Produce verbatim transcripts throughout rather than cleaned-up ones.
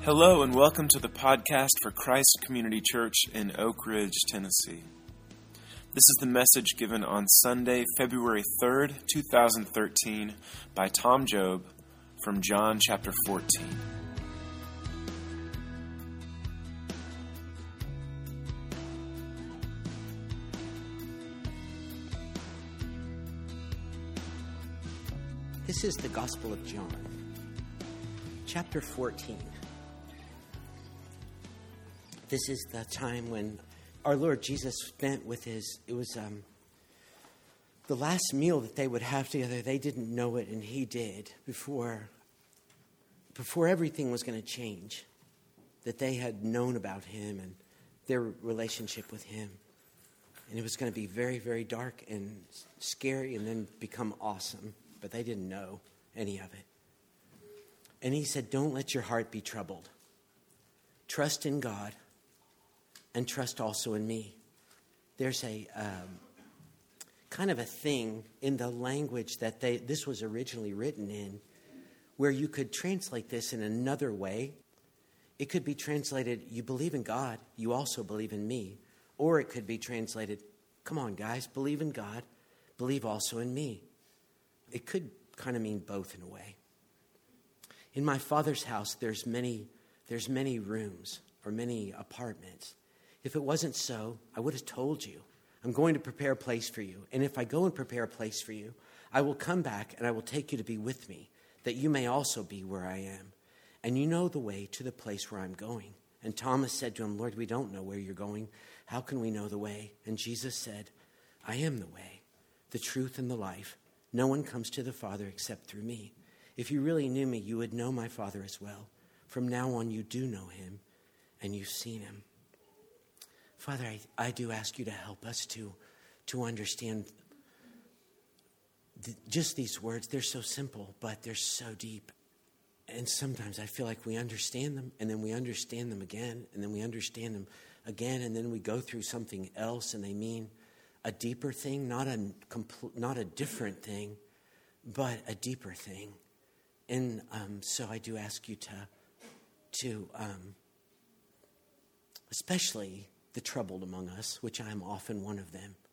Hello and welcome to the podcast for Christ Community Church in Oak Ridge, Tennessee. This is the message given on Sunday, February third, twenty thirteen by Tom Job from John chapter fourteen. This is the Gospel of John, chapter fourteen. This is the time when our Lord Jesus spent with his, it was um, the last meal that they would have together. They didn't know it, and he did before, before everything was going to change, that they had known about him and their relationship with him. And it was going to be very, very dark and scary and then become awesome. But they didn't know any of it. And he said, don't let your heart be troubled. Trust in God and trust also in me. There's a um, kind of a thing in the language that they this was originally written in where you could translate this in another way. It could be translated, you believe in God, you also believe in me. Or it could be translated, come on guys, believe in God, believe also in me. It could kind of mean both in a way. In my Father's house, there's many, there's many rooms or many apartments. If it wasn't so, I would have told you. I'm going to prepare a place for you. And if I go and prepare a place for you, I will come back and I will take you to be with me, that you may also be where I am. And you know the way to the place where I'm going. And Thomas said to him, Lord, we don't know where you're going. How can we know the way? And Jesus said, I am the way, the truth, and the life. No one comes to the Father except through me. If you really knew me, you would know my Father as well. From now on, you do know him, and you've seen him. Father, I, I do ask you to help us to, to understand the, just these words. They're so simple, but they're so deep. And sometimes I feel like we understand them, and then we understand them again, and then we understand them again, and then we go through something else, and they mean a deeper thing, not a compl- not a different thing, but a deeper thing. And um, so I do ask you to, to um, especially the troubled among us, which I am often one of them,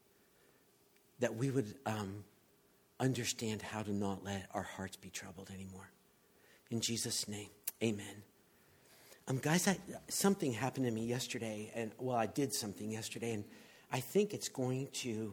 that we would um, understand how to not let our hearts be troubled anymore. In Jesus' name, amen. Um, guys, I, something happened to me yesterday, and well, I did something yesterday, and I think it's going to,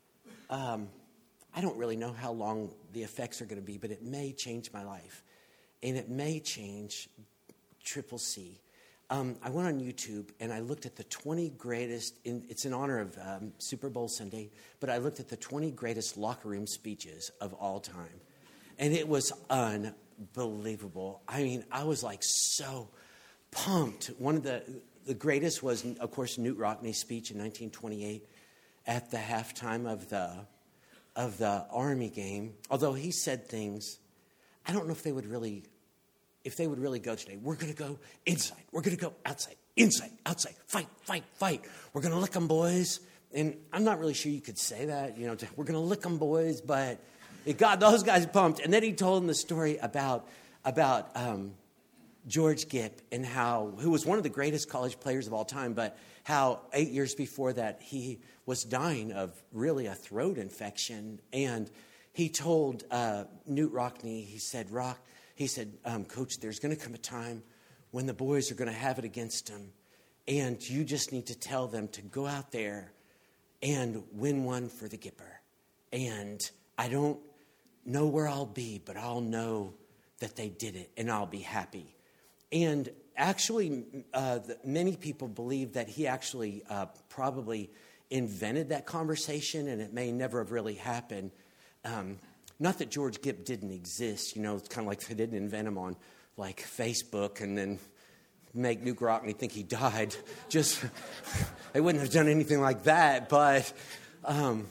um, I don't really know how long the effects are going to be, but it may change my life. And it may change Triple C. Um, I went on YouTube and I looked at the twenty greatest, in, it's in honor of um, Super Bowl Sunday, but I looked at the twenty greatest locker room speeches of all time. And it was unbelievable. I mean, I was like so pumped. One of the... The greatest was, of course, Knute Rockne's speech in nineteen twenty-eight at the halftime of the of the Army game. Although he said things, I don't know if they would really, if they would really go today. We're going to go inside. We're going to go outside. Inside, outside. Fight, fight, fight. We're going to lick them, boys. And I'm not really sure you could say that. You know, to, we're going to lick them, boys. But it got those guys pumped. And then he told them the story about about. Um, George Gipp, and how, who was one of the greatest college players of all time, but how eight years before that he was dying of really a throat infection. And he told uh, Knute Rockne, he said, Rock, he said, um, Coach, there's going to come a time when the boys are going to have it against them, and you just need to tell them to go out there and win one for the Gipper. And I don't know where I'll be, but I'll know that they did it, and I'll be happy. And actually, uh, the, many people believe that he actually uh, probably invented that conversation, and it may never have really happened. Um, not that George Gipp didn't exist. You know, it's kind of like they didn't invent him on, like, Facebook and then make Knute Rockne think he died. Just, they wouldn't have done anything like that. But, um,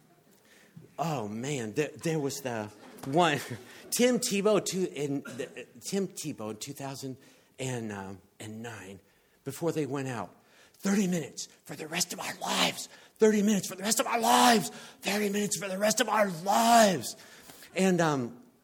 oh, man, there, there was the one, Tim Tebow, two, in, the, Tim Tebow in two thousand And, um, and nine, before they went out. thirty minutes for the rest of our lives. thirty minutes for the rest of our lives. thirty minutes for the rest of our lives. And um,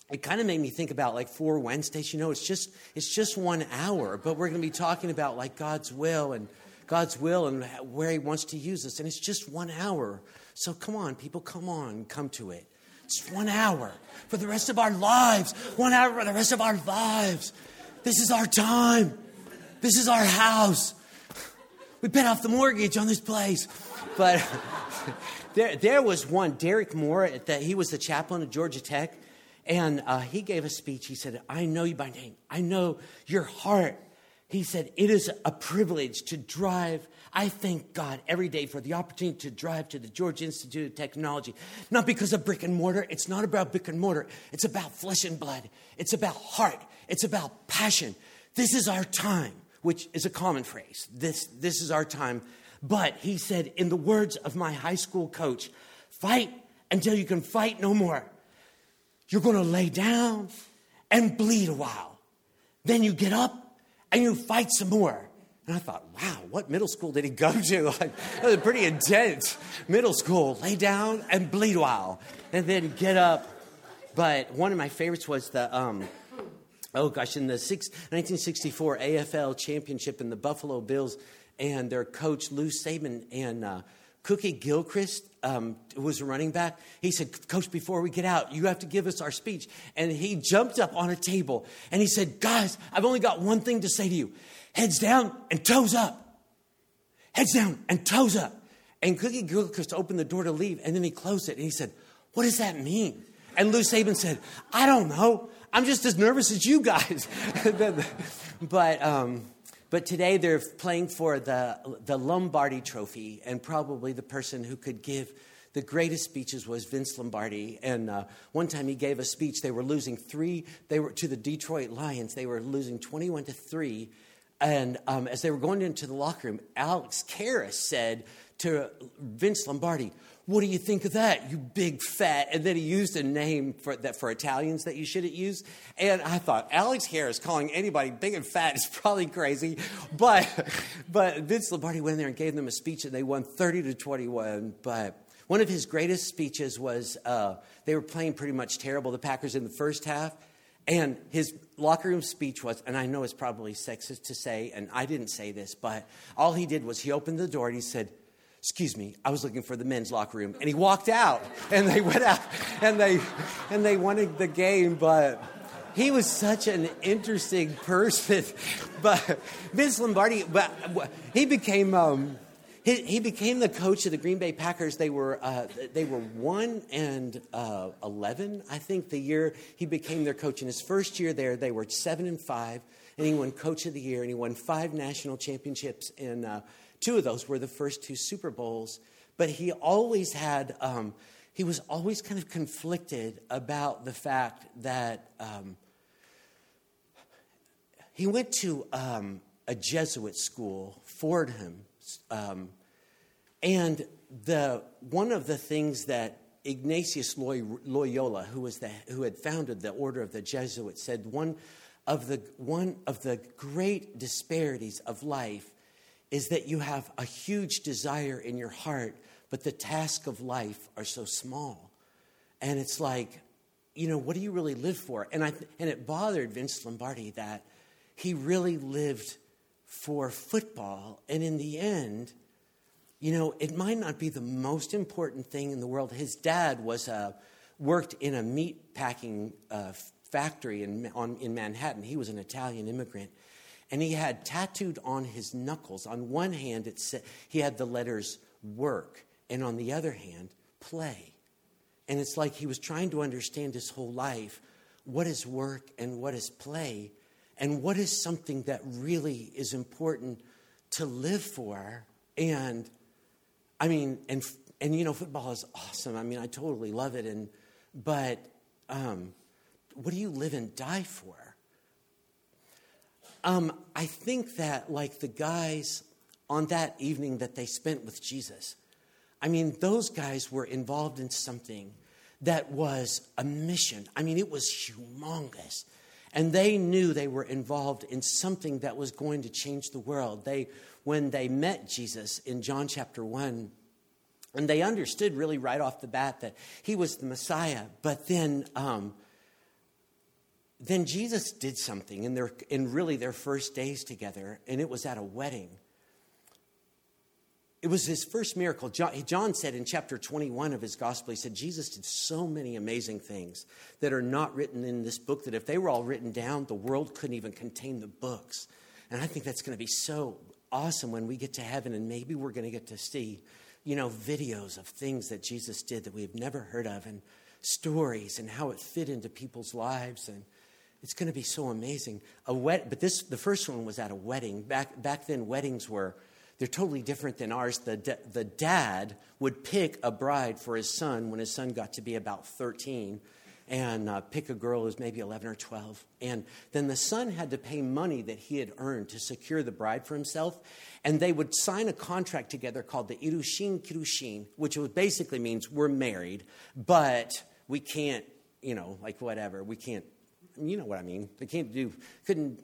it kind of made me think about like four Wednesdays. You know, it's just it's just one hour, but we're going to be talking about like God's will and God's will and where he wants to use us. And it's just one hour. So come on, people, come on, come to it. It's one hour for the rest of our lives. One hour for the rest of our lives. This is our time. This is our house. We paid off the mortgage on this place. But there, there was one, Derek Moore, that he was the chaplain at Georgia Tech. And uh, he gave a speech. He said, I know you by name. I know your heart. He said, it is a privilege to drive. I thank God every day for the opportunity to drive to the Georgia Institute of Technology. Not because of brick and mortar. It's not about brick and mortar. It's about flesh and blood. It's about heart. It's about passion. This is our time, which is a common phrase. This, this is our time. But he said, in the words of my high school coach, fight until you can fight no more. You're going to lay down and bleed a while. Then you get up and you fight some more. And I thought, wow, what middle school did he go to? Like, that was pretty intense. Middle school, lay down and bleed a while. And then get up. But one of my favorites was the, um, oh gosh, in the six, nineteen sixty-four A F L championship in the Buffalo Bills and their coach, Lou Saban, and uh, Cookie Gilchrist, um, who was a running back, he said, Coach, before we get out, you have to give us our speech. And he jumped up on a table and he said, guys, I've only got one thing to say to you. Heads down and toes up. Heads down and toes up. And Cookie Gilchrist opened the door to leave and then he closed it and he said, what does that mean? And Lou Saban said, I don't know. I'm just as nervous as you guys. but... Um, But today they're playing for the the Lombardi Trophy, and probably the person who could give the greatest speeches was Vince Lombardi. And uh, one time he gave a speech. They were losing three. They were to the Detroit Lions. They were losing twenty-one to three. And um, as they were going into the locker room, Alex Karras said to Vince Lombardi, what do you think of that, you big fat? And then he used a name for that for Italians that you shouldn't use. And I thought, Alex Karras calling anybody big and fat is probably crazy. But but Vince Lombardi went in there and gave them a speech, and they won thirty to twenty-one. But one of his greatest speeches was uh, they were playing pretty much terrible, the Packers, in the first half. And his locker room speech was, and I know it's probably sexist to say, and I didn't say this, but all he did was he opened the door and he said, excuse me, I was looking for the men's locker room. And he walked out, and they went out, and they and they won the game. But he was such an interesting person. But Vince Lombardi, but he became um, he, he became the coach of the Green Bay Packers. They were uh, they were one and uh, eleven, I think, the year he became their coach. In his first year there, they were seven and five, and he won Coach of the Year, and he won five national championships in. Uh, Two of those were the first two Super Bowls, but he always had, um, he was always kind of conflicted about the fact that um, he went to um, a Jesuit school, Fordham, um, and the one of the things that Ignatius Loyola, who was the who had founded the Order of the Jesuits, said one of the one of the great disparities of life is that you have a huge desire in your heart, but the tasks of life are so small. And it's like, you know, what do you really live for? And I and it bothered Vince Lombardi that he really lived for football. And in the end, you know, it might not be the most important thing in the world. His dad was a, worked in a meat packing uh, factory in, on, in Manhattan. He was an Italian immigrant. And he had tattooed on his knuckles. On one hand, it said, he had the letters work. And on the other hand, play. And it's like he was trying to understand his whole life. What is work and what is play? And what is something that really is important to live for? And, I mean, and, and you know, football is awesome. I mean, I totally love it. And But um, what do you live and die for? Um, I think that, like the guys on that evening that they spent with Jesus, I mean, those guys were involved in something that was a mission. I mean, it was humongous. And they knew they were involved in something that was going to change the world. They, when they met Jesus in John chapter one, and they understood really right off the bat that he was the Messiah, but then... Um, then Jesus did something in their in really their first days together, and it was at a wedding. It was his first miracle. John, John said in chapter twenty-one of his gospel, he said, Jesus did so many amazing things that are not written in this book that if they were all written down, the world couldn't even contain the books. And I think that's going to be so awesome when we get to heaven, and maybe we're going to get to see, you know, videos of things that Jesus did that we've never heard of, and stories and how it fit into people's lives. And it's going to be so amazing. A wed- but this, the first one was at a wedding. Back back then, weddings were, they're totally different than ours. The, da- the dad would pick a bride for his son when his son got to be about thirteen, and uh, pick a girl who's maybe eleven or twelve. And then the son had to pay money that he had earned to secure the bride for himself. And they would sign a contract together called the Irushin Kirushin, which basically means we're married, but we can't, you know, like whatever. We can't, you know what I mean. They can't do, couldn't,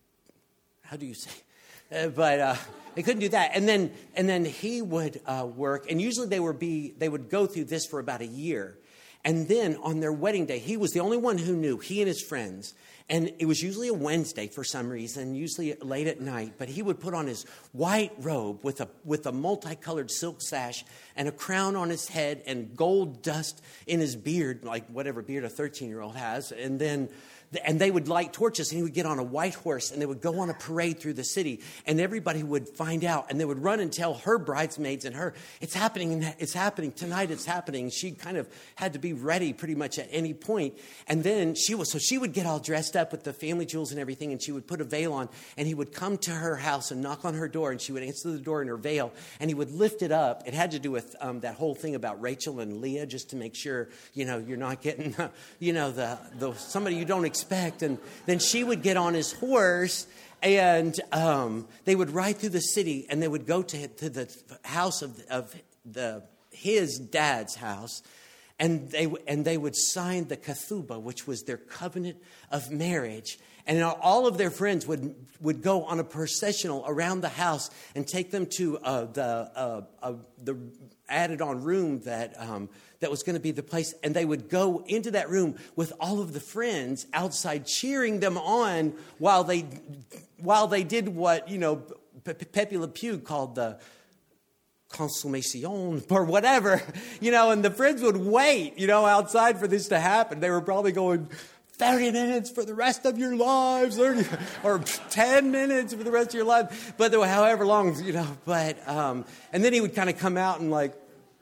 how do you say? Uh, but uh, they couldn't do that. And then and then he would uh, work, and usually they would be they would go through this for about a year. And then on their wedding day, he was the only one who knew, he and his friends. And it was usually a Wednesday for some reason, usually late at night. But he would put on his white robe with a with a multicolored silk sash and a crown on his head and gold dust in his beard, like whatever beard a thirteen-year-old has. And then and they would light torches, and he would get on a white horse, and they would go on a parade through the city, and everybody would find out, and they would run and tell her bridesmaids and her, it's happening, it's happening, tonight it's happening. She kind of had to be ready pretty much at any point. And then she was, so she would get all dressed up with the family jewels and everything, and she would put a veil on, and he would come to her house and knock on her door, and she would answer the door in her veil, and he would lift it up. It had to do with um, that whole thing about Rachel and Leah, just to make sure, you know, you're not getting, you know, the, the somebody you don't expect. And then she would get on his horse, and um, they would ride through the city, and they would go to, to the house of, of the his dad's house, and they and they would sign the ketubah, which was their covenant of marriage. And all of their friends would would go on a processional around the house and take them to uh, the uh, uh, the added on room that um, that was going to be the place, and they would go into that room with all of the friends outside cheering them on while they while they did what, you know, Pepe Le Pew called the consommation or whatever, you know, and the friends would wait, you know, outside for this to happen. They were probably going thirty minutes for the rest of your lives, thirty, or ten minutes for the rest of your life, but there were however long, you know, but, um, and then he would kind of come out and like,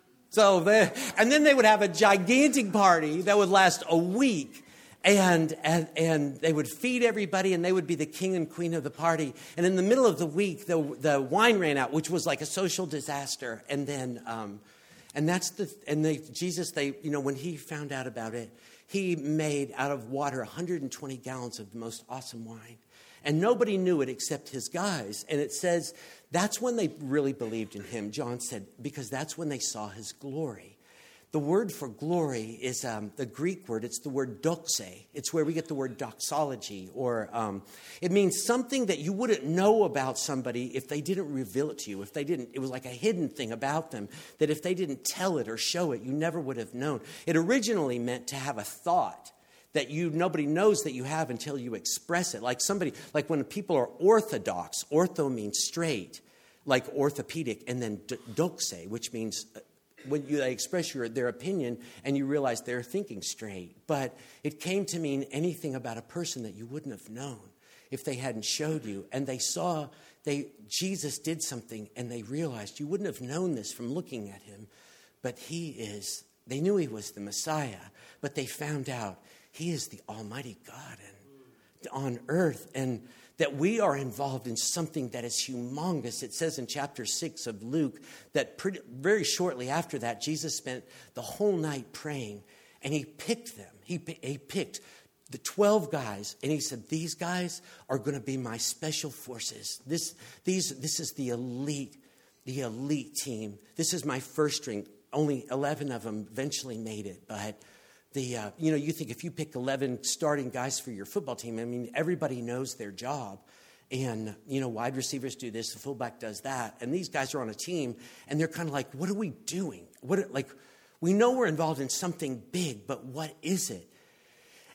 so, they, and then they would have a gigantic party that would last a week, and, and and they would feed everybody, and they would be the king and queen of the party. And in the middle of the week, the the wine ran out, which was like a social disaster. And then, um, and that's the and they Jesus they you know when he found out about it, he made out of water one hundred twenty gallons of the most awesome wine. And nobody knew it except his guys. And it says that's when they really believed in him, John said, because that's when they saw his glory. The word for glory is um, the Greek word. It's the word doxe. It's where we get the word doxology. Or um, it means something that you wouldn't know about somebody if they didn't reveal it to you. If they didn't, it was like a hidden thing about them that if they didn't tell it or show it, you never would have known. It originally meant to have a thought that you nobody knows that you have until you express it. Like somebody, like when people are orthodox, ortho means straight, like orthopedic, and then doxe, which means when you they express your their opinion and you realize they're thinking straight. But it came to mean anything about a person that you wouldn't have known if they hadn't showed you. And they saw they Jesus did something, and they realized you wouldn't have known this from looking at him, but he is. They knew he was the Messiah, but they found out he is the Almighty God and on earth, and that we are involved in something that is humongous. It says in chapter six of Luke that pretty, very shortly after that, Jesus spent the whole night praying, and he picked them. He, he picked the twelve guys, and he said, these guys are going to be my special forces. This, these, this is the elite, the elite team. This is my first string. Only eleven of them eventually made it, but The uh, you know, you think if you pick eleven starting guys for your football team, I mean, everybody knows their job. And, you know, wide receivers do this, the fullback does that. And these guys are on a team, and they're kind of like, what are we doing? What are, like, we know we're involved in something big, but what is it?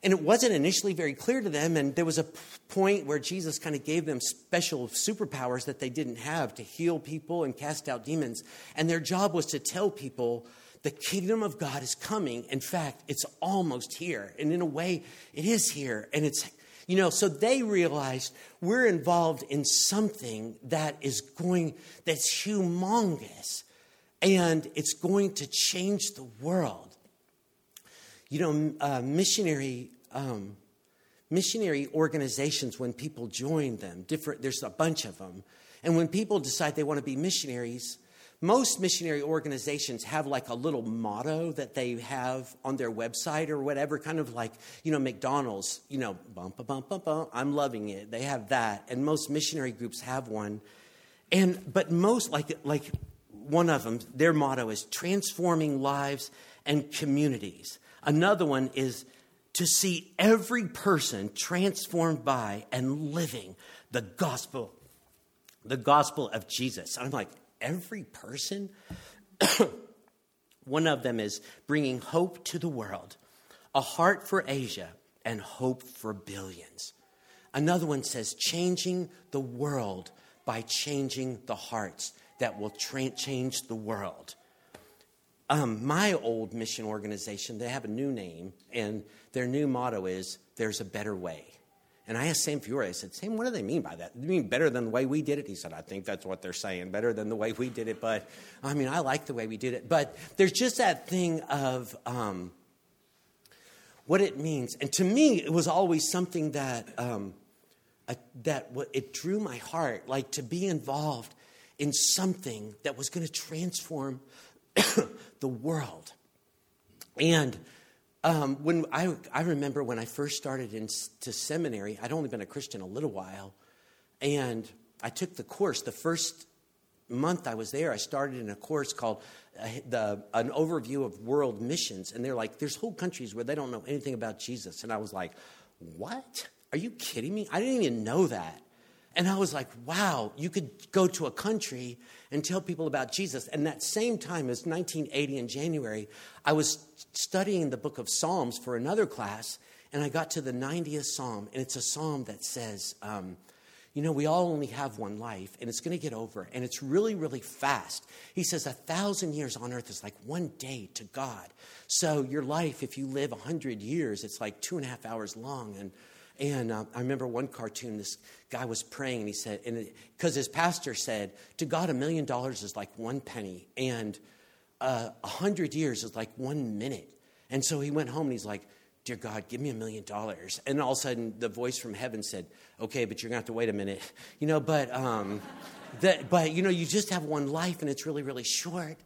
And it wasn't initially very clear to them. And there was a point where Jesus kind of gave them special superpowers that they didn't have to heal people and cast out demons. And their job was to tell people the kingdom of God is coming. In fact, it's almost here. And in a way, it is here. And it's, you know, so they realized we're involved in something that is going, that's humongous. And it's going to change the world. You know, uh, missionary um, missionary organizations, when people join them, different. There's a bunch of them. And when people decide they want to be missionaries, most missionary organizations have like a little motto that they have on their website or whatever, kind of like, you know, McDonald's, you know, bump, bump, bump, bump, I'm loving it. They have that. And most missionary groups have one. And but most, like like one of them, their motto is transforming lives and communities. Another one is to see every person transformed by and living the gospel, the gospel of Jesus. I'm like, every person? One of them is bringing hope to the world, a heart for Asia, and hope for billions. Another one says changing the world by changing the hearts that will tra- change the world. Um, my old mission organization, they have a new name, and their new motto is, there's a better way. And I asked Sam Fiore, I said, Sam, what do they mean by that? Do you mean better than the way we did it? He said, I think that's what they're saying, better than the way we did it. But, I mean, I like the way we did it. But there's just that thing of um, what it means. And to me, it was always something that, um, uh, that w- it drew my heart, like to be involved in something that was going to transform the world. And um, when I, I remember when I first started into seminary, I'd only been a Christian a little while, and I took the course. The first month I was there, I started in a course called uh, the an overview of world missions, and they're like, there's whole countries where they don't know anything about Jesus. And I was like, what? Are you kidding me? I didn't even know that. And I was like, wow, you could go to a country and tell people about Jesus. And that same time, as nineteen eighty in January, I was studying the book of Psalms for another class, and I got to the ninetieth Psalm. And it's a psalm that says, um, you know, we all only have one life, and it's going to get over. And it's really, really fast. He says a thousand years on earth is like one day to God. So your life, if you live a hundred years, it's like two and a half hours long. And And uh, I remember one cartoon, this guy was praying, and he said, and because his pastor said, to God, a million dollars is like one penny, and uh, a hundred years is like one minute. And so he went home, and he's like, dear God, give me a million dollars. And all of a sudden, the voice from heaven said, okay, but you're going to have to wait a minute. You know, but, um, that, but you know, you just have one life, and it's really, really short.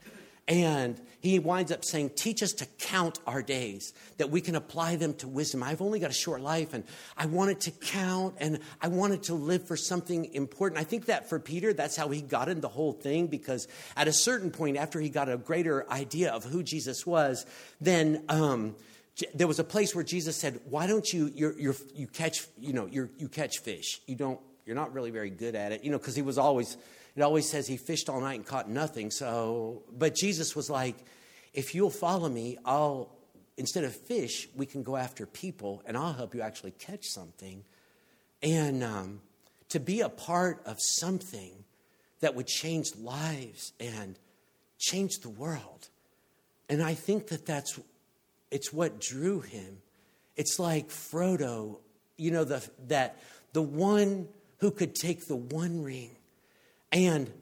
And he winds up saying, teach us to count our days, that we can apply them to wisdom. I've only got a short life, and I wanted to count, and I wanted to live for something important. I think that for Peter, that's how he got in the whole thing, because at a certain point, after he got a greater idea of who Jesus was, then um, there was a place where Jesus said, why don't you, you're, you're, you catch, you know, you're, you catch fish. You don't, you're not really very good at it, you know, because he was always... It always says he fished all night and caught nothing. So, but Jesus was like, if you'll follow me, I'll, instead of fish, we can go after people, and I'll help you actually catch something. And um, to be a part of something that would change lives and change the world. And I think that that's, it's what drew him. It's like Frodo, you know, the that the one who could take the one ring and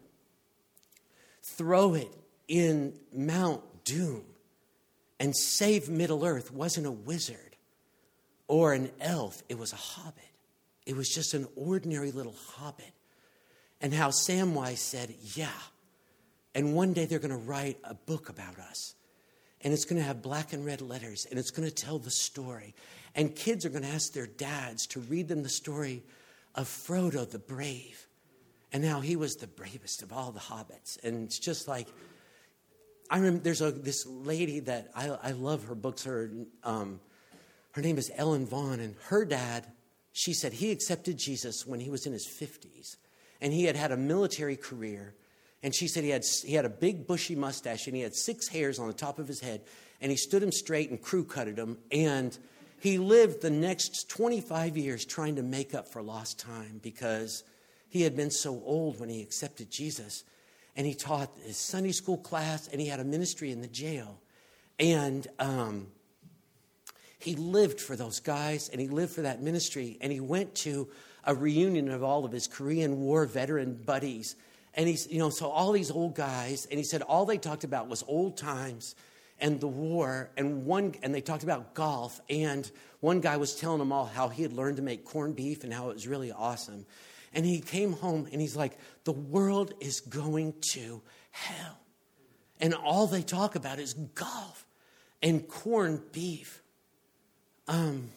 throw it in Mount Doom and save Middle-earth wasn't a wizard or an elf. It was a hobbit. It was just an ordinary little hobbit. And how Samwise said, yeah. And one day they're going to write a book about us. And it's going to have black and red letters. And it's going to tell the story. And kids are going to ask their dads to read them the story of Frodo the brave. And now he was the bravest of all the hobbits. And it's just like, I remember there's a, this lady that I, I love her books. Her, um, her name is Ellen Vaughn. And her dad, she said he accepted Jesus when he was in his fifties. And he had had a military career. And she said he had, he had a big bushy mustache, and he had six hairs on the top of his head. And he stood him straight and crew cutted him. And he lived the next twenty-five years trying to make up for lost time because he had been so old when he accepted Jesus. And he taught his Sunday school class, and he had a ministry in the jail. And um, he lived for those guys, and he lived for that ministry. And he went to a reunion of all of his Korean War veteran buddies. And he's, you know, so all these old guys, and he said all they talked about was old times and the war. And one, and they talked about golf. And one guy was telling them all how he had learned to make corned beef and how it was really awesome. And he came home and he's like, the world is going to hell. And all they talk about is golf and corned beef. Um,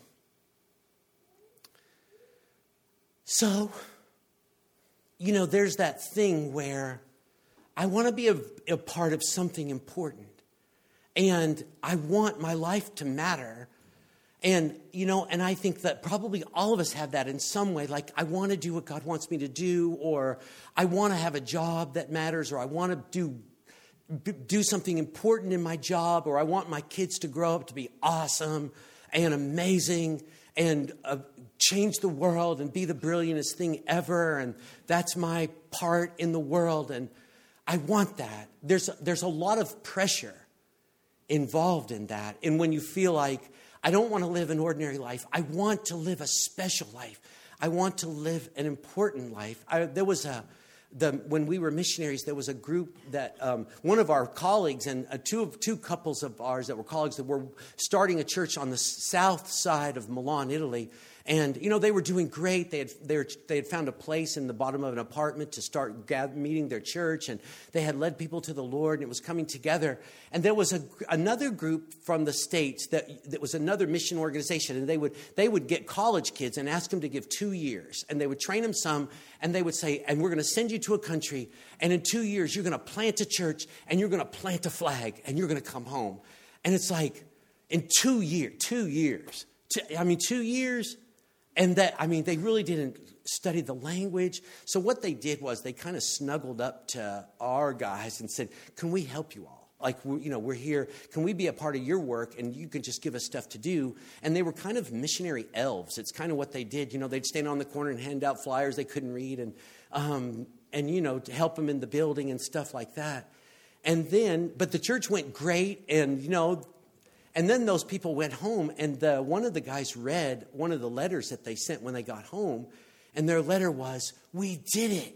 so, you know, there's that thing where I want to be a, a part of something important. And I want my life to matter. And, you know, and I think that probably all of us have that in some way. Like, I want to do what God wants me to do, or I want to have a job that matters, or I want to do, do something important in my job, or I want my kids to grow up to be awesome and amazing and uh, change the world and be the brilliantest thing ever. And that's my part in the world. And I want that. There's, there's a lot of pressure involved in that. And when you feel like, I don't want to live an ordinary life. I want to live a special life. I want to live an important life. I, there was a, the when we were missionaries, there was a group that um, one of our colleagues and uh, two of two couples of ours that were colleagues that were starting a church on the south side of Milan, Italy. And, you know, they were doing great. They had, they, were, they had found a place in the bottom of an apartment to start gather, meeting their church. And they had led people to the Lord, and it was coming together. And there was a, another group from the States that, that was another mission organization. And they would, they would get college kids and ask them to give two years. And they would train them some. And they would say, and we're going to send you to a country. And in two years, you're going to plant a church. And you're going to plant a flag. And you're going to come home. And it's like, in two years, two years. Two, I mean, two years. And that, I mean, they really didn't study the language. So what they did was they kind of snuggled up to our guys and said, can we help you all? Like, you know, we're here. Can we be a part of your work? And you can just give us stuff to do. And they were kind of missionary elves. It's kind of what they did. You know, they'd stand on the corner and hand out flyers they couldn't read. And, um, and you know, to help them in the building and stuff like that. And then, but the church went great. And, you know, and then those people went home, and the, one of the guys read one of the letters that they sent when they got home, and their letter was, we did it.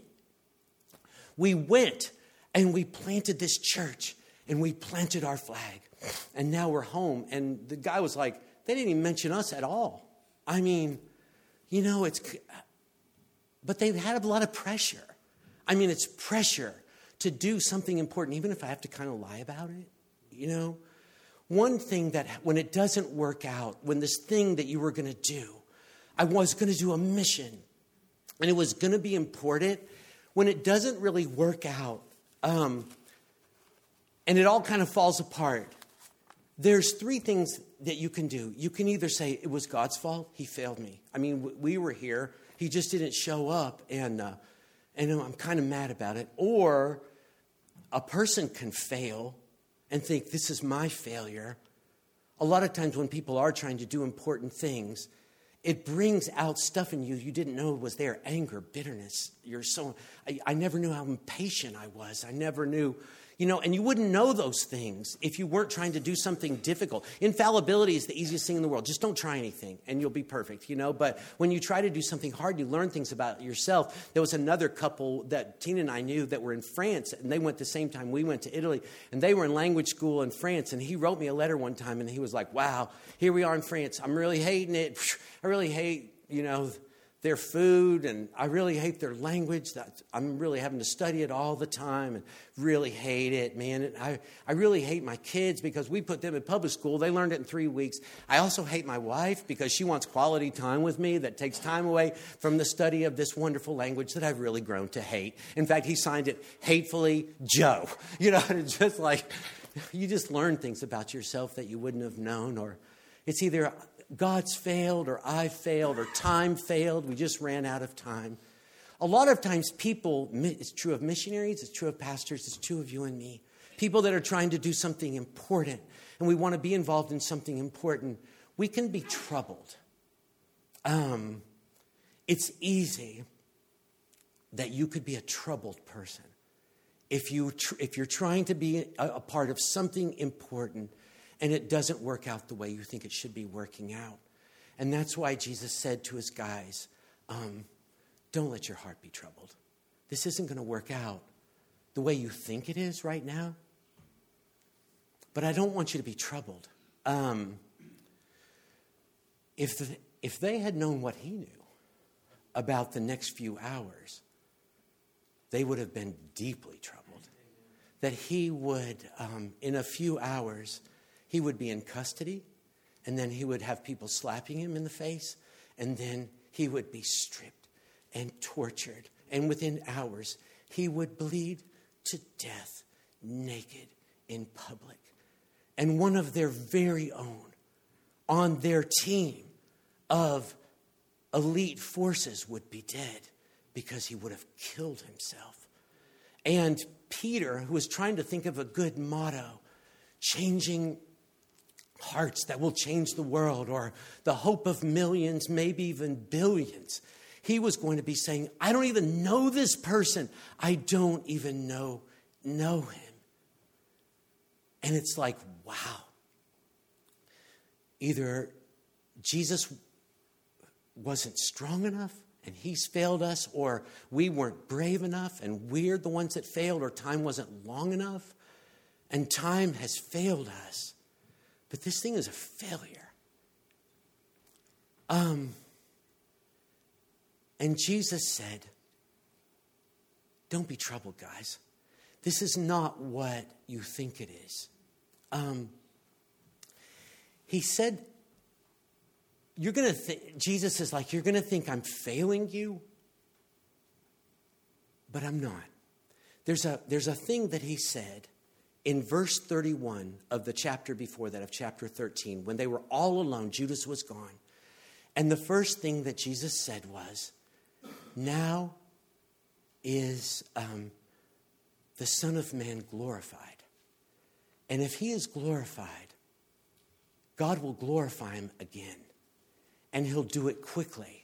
We went, and we planted this church, and we planted our flag, and now we're home. And the guy was like, they didn't even mention us at all. I mean, you know, it's, but they had a lot of pressure. I mean, it's pressure to do something important, even if I have to kind of lie about it, you know. One thing that when it doesn't work out, when this thing that you were going to do, I was going to do a mission and it was going to be important. When it doesn't really work out um, and it all kind of falls apart, there's three things that you can do. You can either say it was God's fault. He failed me. I mean, we were here. He just didn't show up and, uh, and I'm kind of mad about it. Or a person can fail and think, this is my failure. A lot of times when people are trying to do important things, it brings out stuff in you you didn't know was there. Anger, bitterness. You're so, I, I never knew how impatient I was. I never knew, you know, and you wouldn't know those things if you weren't trying to do something difficult. Infallibility is the easiest thing in the world. Just don't try anything and you'll be perfect, you know. But when you try to do something hard, you learn things about yourself. There was another couple that Tina and I knew that were in France, and they went the same time we went to Italy, and they were in language school in France. And he wrote me a letter one time, and he was like, wow, here we are in France. I'm really hating it. I really hate, you know, their food, and I really hate their language. That I'm really having to study it all the time and really hate it, man. And I, I really hate my kids because we put them in public school. They learned it in three weeks. I also hate my wife because she wants quality time with me that takes time away from the study of this wonderful language that I've really grown to hate. In fact, he signed it hatefully, Joe. You know, it's just like, you just learn things about yourself that you wouldn't have known, or it's either God's failed or I failed or time failed. We just ran out of time. A lot of times people, it's true of missionaries, it's true of pastors, it's true of you and me. People that are trying to do something important and we want to be involved in something important. we can be troubled. Um, it's easy that you could be a troubled person if you tr- if you're trying to be a, a part of something important and it doesn't work out the way you think it should be working out. And that's why Jesus said to his guys, um, don't let your heart be troubled. This isn't going to work out the way you think it is right now. But I don't want you to be troubled. Um, if, the, if they had known what he knew about the next few hours, they would have been deeply troubled. That he would, um, in a few hours, he would be in custody, and then he would have people slapping him in the face, and then he would be stripped and tortured. And within hours, he would bleed to death, naked in public. And one of their very own, on their team of elite forces, would be dead because he would have killed himself. And Peter, who was trying to think of a good motto, changing hearts that will change the world, or the hope of millions, maybe even billions, he was going to be saying, I don't even know this person. I don't even know, know him. And it's like, wow. Either Jesus wasn't strong enough and he's failed us, or we weren't brave enough and we're the ones that failed, or time wasn't long enough and time has failed us. But this thing is a failure. Um, and Jesus said, don't be troubled, guys. This is not what you think it is. Um, he said, you're going to think, Jesus is like, you're going to think I'm failing you, but I'm not. There's a, there's a thing that he said in verse thirty-one of the chapter before that, of chapter thirteen, when they were all alone, Judas was gone. And the first thing that Jesus said was, now is um, the Son of Man glorified. And if he is glorified, God will glorify him again. And he'll do it quickly.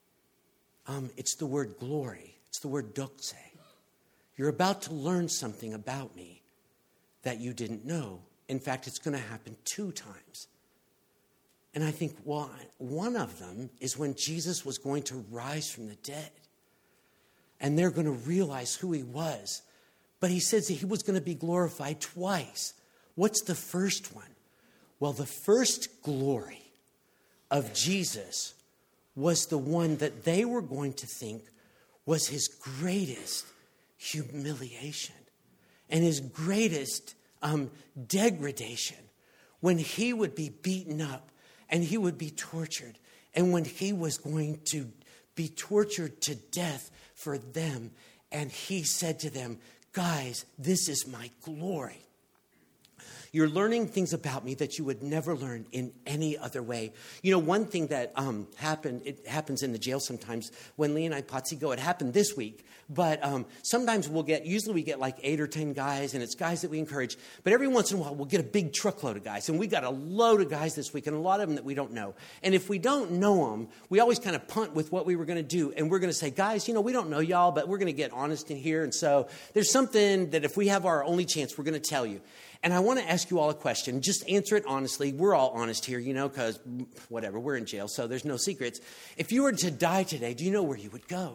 Um, it's the word glory. It's the word doxe. You're about to learn something about me that you didn't know. In fact, it's going to happen two times. And I think, well, one of them is when Jesus was going to rise from the dead. And they're going to realize who he was. But he says that he was going to be glorified twice. What's the first one? Well, the first glory of Jesus was the one that they were going to think was his greatest humiliation and his greatest um, degradation, when he would be beaten up and he would be tortured, and when he was going to be tortured to death for them. And he said to them, guys, this is my glory. You're learning things about me that you would never learn in any other way. You know, one thing that um, happened, it happens in the jail sometimes when Lee and I, Potsy, go. It happened this week. But um, sometimes we'll get, usually we get like eight or ten guys, and it's guys that we encourage. But every once in a while, we'll get a big truckload of guys. And we got a load of guys this week, and a lot of them that we don't know. And if we don't know them, we always kind of punt with what we were going to do. And we're going to say, guys, you know, we don't know y'all, but we're going to get honest in here. And so there's something that if we have our only chance, we're going to tell you. And I want to ask you all a question. Just answer it honestly. We're all honest here, you know, because whatever, we're in jail, so there's no secrets. If you were to die today, do you know where you would go?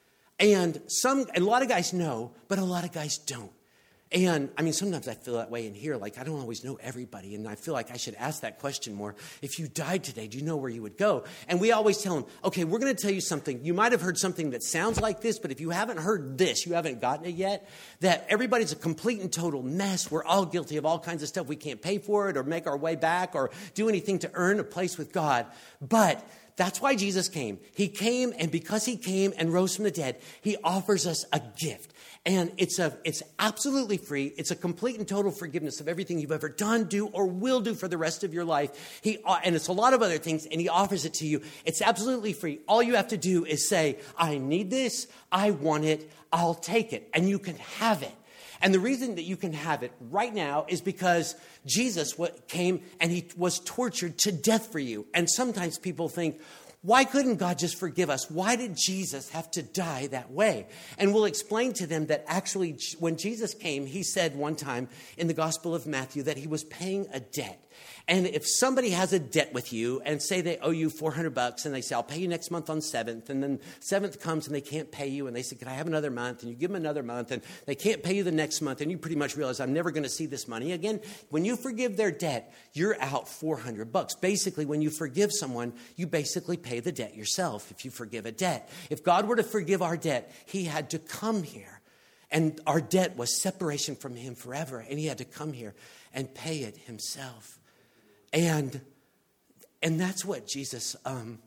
And some, a lot of guys know, but a lot of guys don't. And, I mean, sometimes I feel that way in here. Like, I don't always know everybody. And I feel like I should ask that question more. If you died today, do you know where you would go? And we always tell them, okay, we're going to tell you something. You might have heard something that sounds like this, but if you haven't heard this, you haven't gotten it yet, that everybody's a complete and total mess. We're all guilty of all kinds of stuff. We can't pay for it or make our way back or do anything to earn a place with God. But that's why Jesus came. He came, and because he came and rose from the dead, he offers us a gift. And it's a it's absolutely free. It's a complete and total forgiveness of everything you've ever done, do, or will do for the rest of your life. He and it's a lot of other things, and he offers it to you. It's absolutely free. All you have to do is say, I need this, I want it, I'll take it, and you can have it. And the reason that you can have it right now is because Jesus came and he was tortured to death for you. And sometimes people think, why couldn't God just forgive us? Why did Jesus have to die that way? And we'll explain to them that actually when Jesus came, he said one time in the Gospel of Matthew that he was paying a debt. And if somebody has a debt with you and say they owe you four hundred bucks and they say, I'll pay you next month on seventh. And then seventh comes and they can't pay you. And they say, can I have another month? And you give them another month and they can't pay you the next month. And you pretty much realize I'm never going to see this money again. When you forgive their debt, you're out four hundred bucks. Basically, when you forgive someone, you basically pay the debt yourself if you forgive a debt. If God were to forgive our debt, he had to come here. And our debt was separation from him forever. And he had to come here and pay it himself. And and that's what Jesus, um,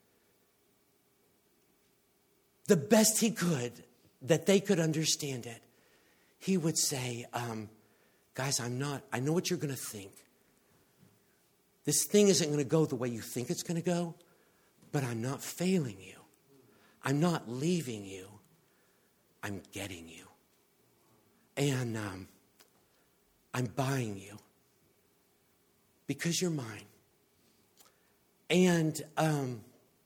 the best he could, that they could understand it, he would say, um, guys, I'm not, I know what you're going to think. This thing isn't going to go the way you think it's going to go, but I'm not failing you. I'm not leaving you. I'm getting you. And um, I'm buying you. Because you're mine. And um,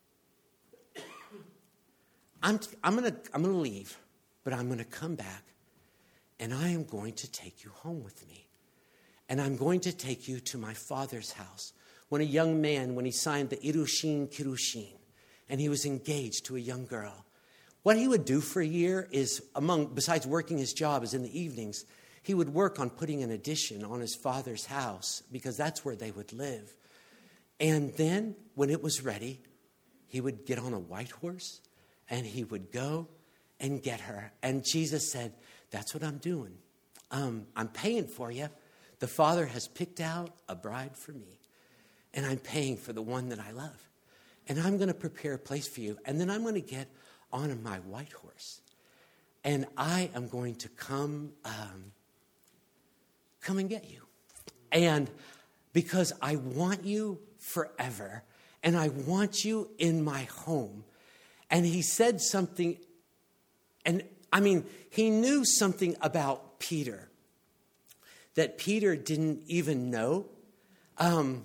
I'm I'm gonna I'm gonna leave, but I'm gonna come back, and I am going to take you home with me, and I'm going to take you to my Father's house. When a young man, when he signed the Irushin Kirushin, and he was engaged to a young girl, what he would do for a year is, among besides working his job, is in the evenings. He would work on putting an addition on his father's house because that's where they would live. And then when it was ready, he would get on a white horse and he would go and get her. And Jesus said, that's what I'm doing. Um, I'm paying for you. The Father has picked out a bride for me. And I'm paying for the one that I love. And I'm going to prepare a place for you. And then I'm going to get on my white horse. And I am going to come... Um, Come and get you. And because I want you forever. And I want you in my home. And he said something. And I mean, he knew something about Peter that Peter didn't even know. Um,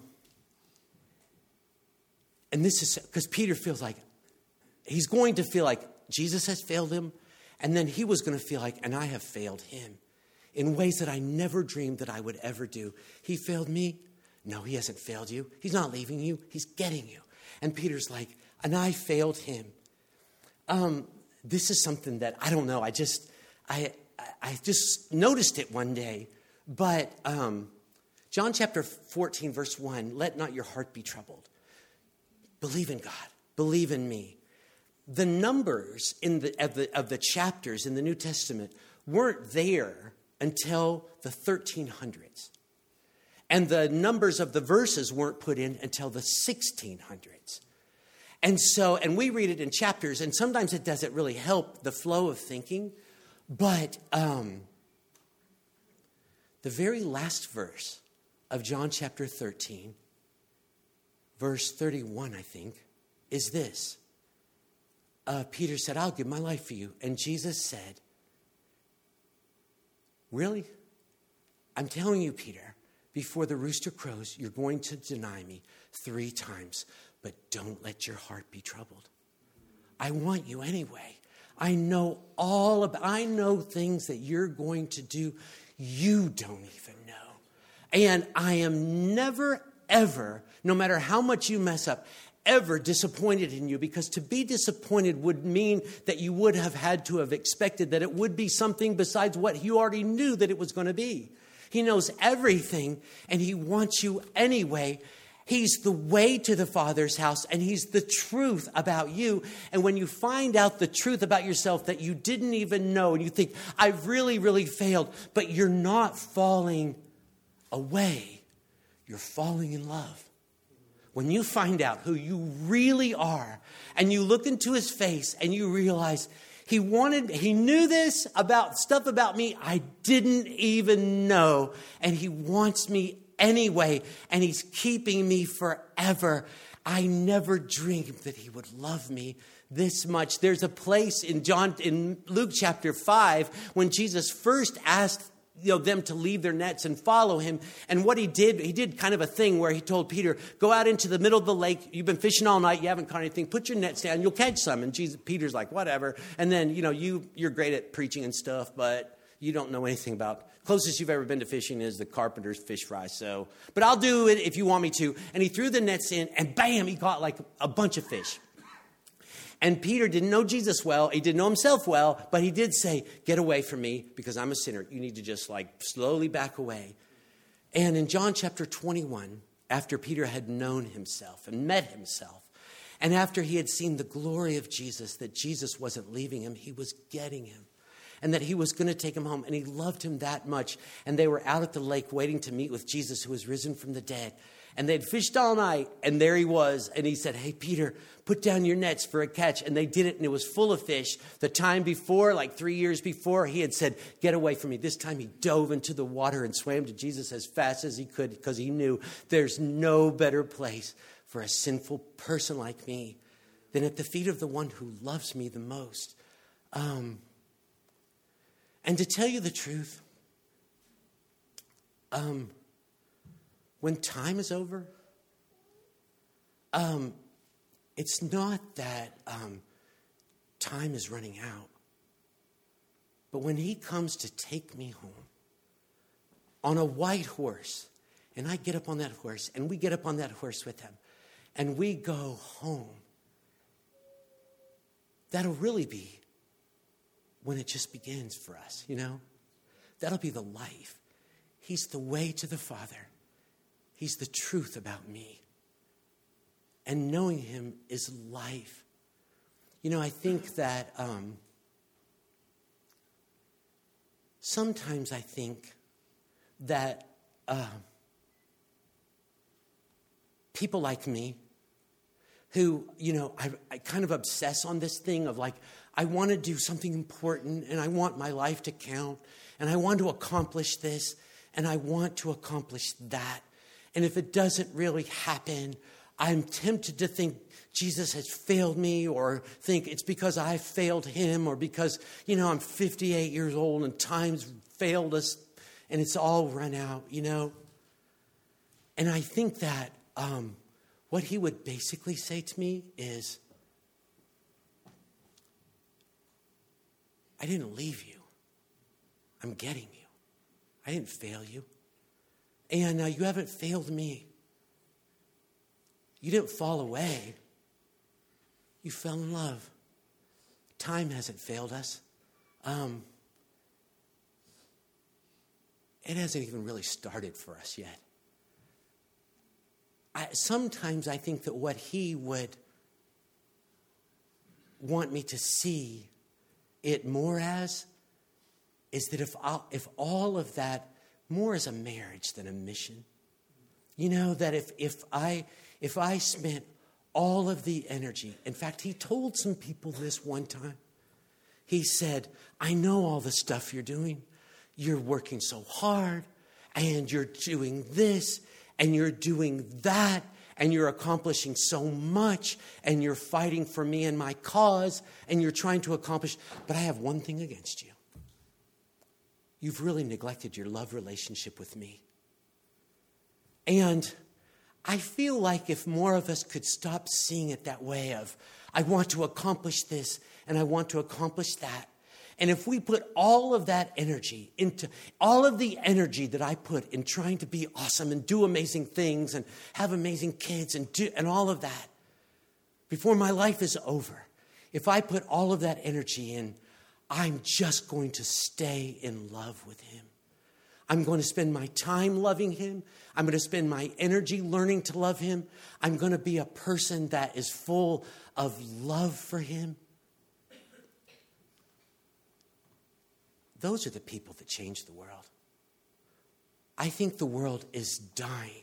and this is because Peter feels like he's going to feel like Jesus has failed him. And then he was going to feel like, and I have failed him. In ways that I never dreamed that I would ever do. He failed me? No, he hasn't failed you. He's not leaving you. He's getting you. And Peter's like, and I failed him. Um, this is something that I don't know. I just, I, I just noticed it one day. But um, John chapter fourteen, verse one, let not your heart be troubled. Believe in God. Believe in me. The numbers in the of the of the chapters in the New Testament weren't there until the thirteen hundreds. And the numbers of the verses weren't put in until the sixteen hundreds. And so, and we read it in chapters, and sometimes it doesn't really help the flow of thinking. But um, the very last verse of John chapter thirteen, verse thirty-one, I think, is this. Uh, Peter said, I'll give my life for you. And Jesus said, really? I'm telling you, Peter, before the rooster crows, you're going to deny me three times. But don't let your heart be troubled. I want you anyway. I know all about, I know things that you're going to do you don't even know. And I am never, ever, no matter how much you mess up, ever disappointed in you, because to be disappointed would mean that you would have had to have expected that it would be something besides what you already knew that it was going to be. He knows everything, and he wants you anyway. He's the way to the Father's house, and he's the truth about you. And when you find out the truth about yourself that you didn't even know, and you think, I've really, really failed, but you're not falling away. You're falling in love. When you find out who you really are, and you look into his face and you realize he wanted, he knew this about stuff about me I didn't even know, and he wants me anyway, and he's keeping me forever. I never dreamed that he would love me this much. There's a place in John, in Luke chapter five, when Jesus first asked you know, them to leave their nets and follow him. And what he did, he did kind of a thing where he told Peter, go out into the middle of the lake. You've been fishing all night. You haven't caught anything. Put your nets down. You'll catch some. And Jesus, Peter's like, whatever. And then, you know, you, you're great at preaching and stuff, but you don't know anything about, closest you've ever been to fishing is the carpenter's fish fry. So, but I'll do it if you want me to. And he threw the nets in and bam, he caught like a bunch of fish. And Peter didn't know Jesus well. He didn't know himself well, but he did say, get away from me because I'm a sinner. You need to just like slowly back away. And in John chapter twenty-one, after Peter had known himself and met himself, and after he had seen the glory of Jesus, that Jesus wasn't leaving him, he was getting him. And that he was going to take him home. And he loved him that much. And they were out at the lake waiting to meet with Jesus, who was risen from the dead. And they'd fished all night, and there he was. And he said, hey, Peter, put down your nets for a catch. And they did it, and it was full of fish. The time before, like three years before, he had said, get away from me. This time he dove into the water and swam to Jesus as fast as he could because he knew there's no better place for a sinful person like me than at the feet of the one who loves me the most. Um, and to tell you the truth, um, when time is over, um, it's not that um, time is running out. But when he comes to take me home on a white horse, and I get up on that horse, and we get up on that horse with him, and we go home, that'll really be when it just begins for us, you know? That'll be the life. He's the way to the Father. He's the truth about me. And knowing him is life. You know, I think that um, sometimes I think that uh, people like me who, you know, I, I kind of obsess on this thing of like, I want to do something important and I want my life to count and I want to accomplish this and I want to accomplish that. And if it doesn't really happen, I'm tempted to think Jesus has failed me or think it's because I failed him or because, you know, I'm fifty-eight years old and time's failed us and it's all run out, you know. And I think that um, what he would basically say to me is, I didn't leave you. I'm getting you. I didn't fail you. And uh, you haven't failed me. You didn't fall away. You fell in love. Time hasn't failed us. Um, it hasn't even really started for us yet. I, sometimes I think that what he would want me to see it more as is that if I'll, if all of that more as a marriage than a mission, you know, that if if I if I spent all of the energy, in fact, he told some people this one time. He said, I know all the stuff you're doing. You're working so hard, and you're doing this, and you're doing that, and you're accomplishing so much, and you're fighting for me and my cause, and you're trying to accomplish, but I have one thing against you. You've really neglected your love relationship with me. And I feel like if more of us could stop seeing it that way of, I want to accomplish this and I want to accomplish that. And if we put all of that energy into, all of the energy that I put in trying to be awesome and do amazing things and have amazing kids and do, and all of that, before my life is over, if I put all of that energy in, I'm just going to stay in love with him. I'm going to spend my time loving him. I'm going to spend my energy learning to love him. I'm going to be a person that is full of love for him. Those are the people that change the world. I think the world is dying.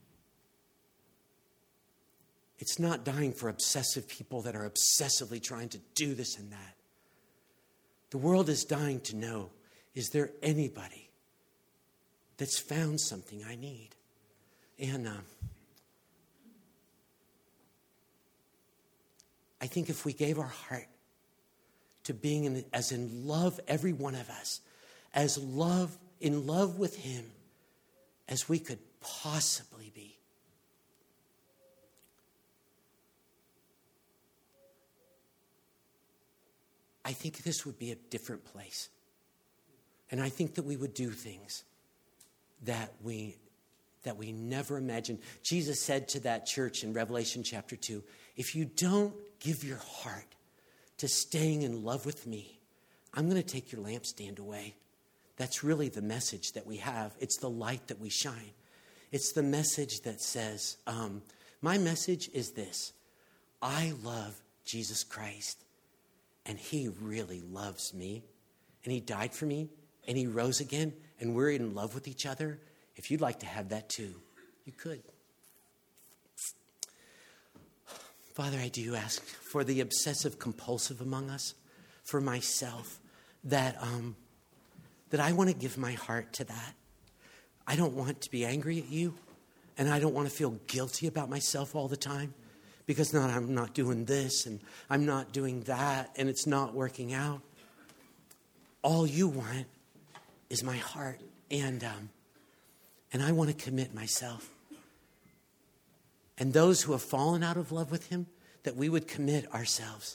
It's not dying for obsessive people that are obsessively trying to do this and that. The world is dying to know, is there anybody that's found something I need? And uh, I think if we gave our heart to being in, as in love, every one of us, as love, in love with him as we could possibly be, I think this would be a different place. And I think that we would do things that we that we never imagined. Jesus said to that church in Revelation chapter two, if you don't give your heart to staying in love with me, I'm going to take your lampstand away. That's really the message that we have. It's the light that we shine. It's the message that says, um, my message is this: I love Jesus Christ, and he really loves me, and he died for me, and he rose again, and we're in love with each other. If you'd like to have that too, you could. Father, I do ask for the obsessive compulsive among us, for myself, that um, that I want to give my heart to that. I don't want to be angry at you, and I don't want to feel guilty about myself all the time because not, I'm not doing this and I'm not doing that and it's not working out. All you want is my heart, and um, and I want to commit myself. And those who have fallen out of love with him, that we would commit ourselves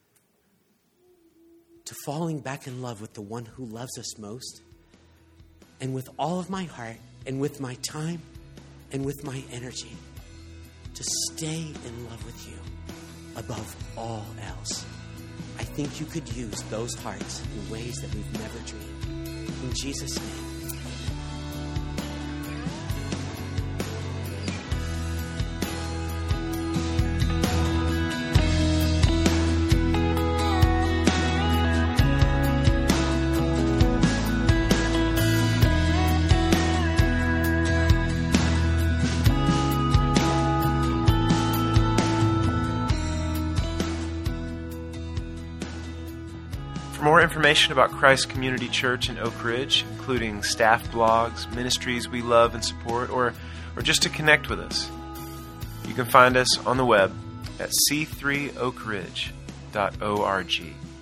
to falling back in love with the one who loves us most, and with all of my heart and with my time and with my energy to stay in love with you above all else. I think you could use those hearts in ways that we've never dreamed. In Jesus' name. For more information about Christ Community Church in Oak Ridge, including staff blogs, ministries we love and support, or, or just to connect with us, you can find us on the web at c three oak ridge dot org.